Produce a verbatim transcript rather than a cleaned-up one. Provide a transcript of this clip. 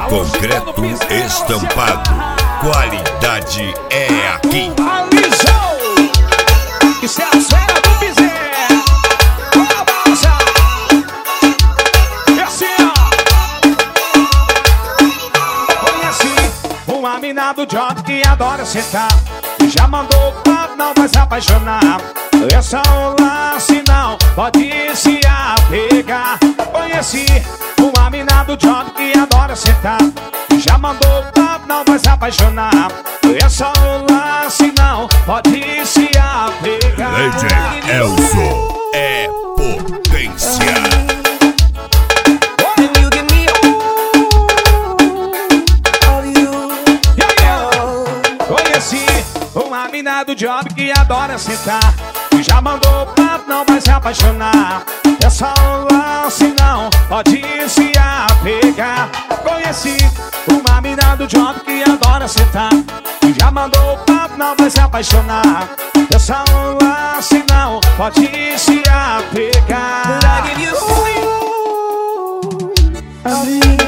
Concreto estampado, qualidade é aqui. Alisou, isso é a cena do Bezerra. Balança, esse ó. Conheci uma mina do job que adora sentar. Já mandou papo, não vai se apaixonar. É só um lance, não pode se apegar. Conheci uma mina do job que adora sentar. Já mandou papo, não vai se apaixonar. É só um lance, não pode se apegar. D J Elson é potência. Conheci uma mina do job que adora sentar. Já mandou papo, não vai se apaixonar. É só um lance, não pode se apegar. Conheci uma mina do job que adora sentar. Já mandou papo, não vai se apaixonar. É só um lance, não pode se apegar. I